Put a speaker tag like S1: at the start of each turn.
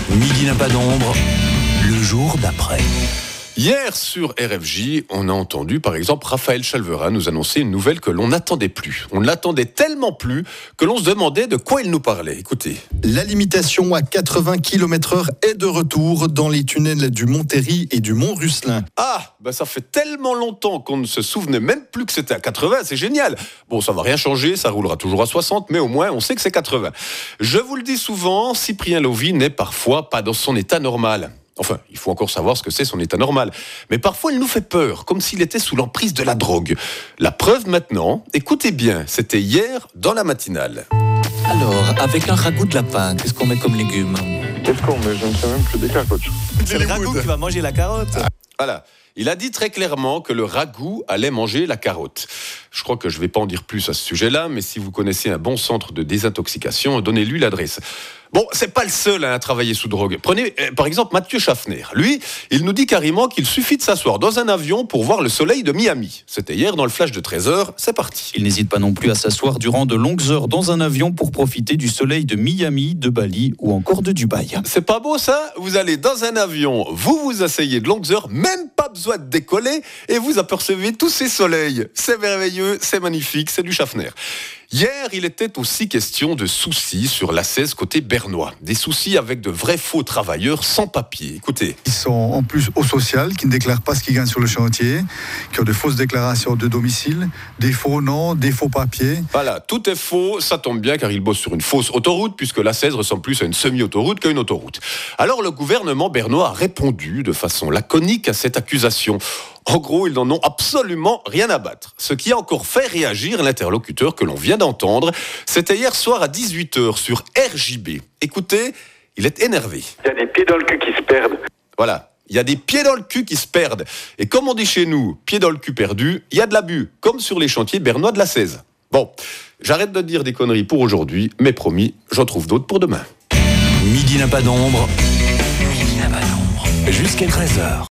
S1: Midi n'a pas d'ombre, le jour d'après.
S2: Hier, sur RFJ, on a entendu, par exemple, Raphaël Chalverin nous annoncer une nouvelle que l'on n'attendait plus. On l'attendait tellement plus que l'on se demandait de quoi il nous parlait. Écoutez.
S3: La limitation à 80 km/h est de retour dans les tunnels du Montéry et du Mont-Russelin.
S2: Ah, ça fait tellement longtemps qu'on ne se souvenait même plus que c'était à 80, c'est génial. Bon, ça va rien changer, ça roulera toujours à 60, mais au moins on sait que c'est 80. Je vous le dis souvent, Cyprien Lovi n'est parfois pas dans son état normal. Enfin, il faut encore savoir ce que c'est son état normal. Mais parfois, il nous fait peur, comme s'il était sous l'emprise de la drogue. La preuve maintenant, écoutez bien, c'était hier dans la matinale.
S1: Alors, avec un ragoût de lapin, qu'est-ce qu'on met comme légumes?
S4: Qu'est-ce qu'on met? Je ne sais même plus des carottes.
S1: C'est le ragoût qui va manger la carotte.
S2: Voilà. Il a dit très clairement que le ragoût allait manger la carotte. Je crois que je ne vais pas en dire plus à ce sujet-là, mais si vous connaissez un bon centre de désintoxication, donnez-lui l'adresse. Bon, c'est pas le seul à travailler sous drogue. Prenez par exemple Mathieu Schaffner. Lui, il nous dit carrément qu'il suffit de s'asseoir dans un avion pour voir le soleil de Miami. C'était hier dans le flash de 13h, c'est parti.
S5: Il n'hésite pas non plus à s'asseoir durant de longues heures dans un avion pour profiter du soleil de Miami, de Bali ou encore de Dubaï.
S2: C'est pas beau ça? Vous allez dans un avion, vous vous asseyez de longues heures, même pas besoin de décoller et vous apercevez tous ces soleils. C'est merveilleux, c'est magnifique, c'est du Schaffner. Hier, il était aussi question de soucis sur l'A16 côté bernois. Des soucis avec de vrais faux travailleurs sans papier. Écoutez.
S6: Ils sont en plus au social, qui ne déclarent pas ce qu'ils gagnent sur le chantier, qui ont de fausses déclarations de domicile, des faux noms, des faux papiers.
S2: Voilà, tout est faux, ça tombe bien car ils bossent sur une fausse autoroute puisque l'A16 ressemble plus à une semi-autoroute qu'à une autoroute. Alors le gouvernement bernois a répondu de façon laconique à cette accusation. En gros, ils n'en ont absolument rien à battre. Ce qui a encore fait réagir l'interlocuteur que l'on vient d'entendre, c'était hier soir à 18h sur RJB. Écoutez, il est énervé.
S4: Il y a des pieds dans le cul qui se perdent.
S2: Voilà, il y a des pieds dans le cul qui se perdent. Et comme on dit chez nous, pieds dans le cul perdu, il y a de l'abus, comme sur les chantiers bernois de l'A16. Bon, j'arrête de dire des conneries pour aujourd'hui, mais promis, j'en trouve d'autres pour demain.
S1: Midi n'a pas d'ombre, jusqu'à 13h.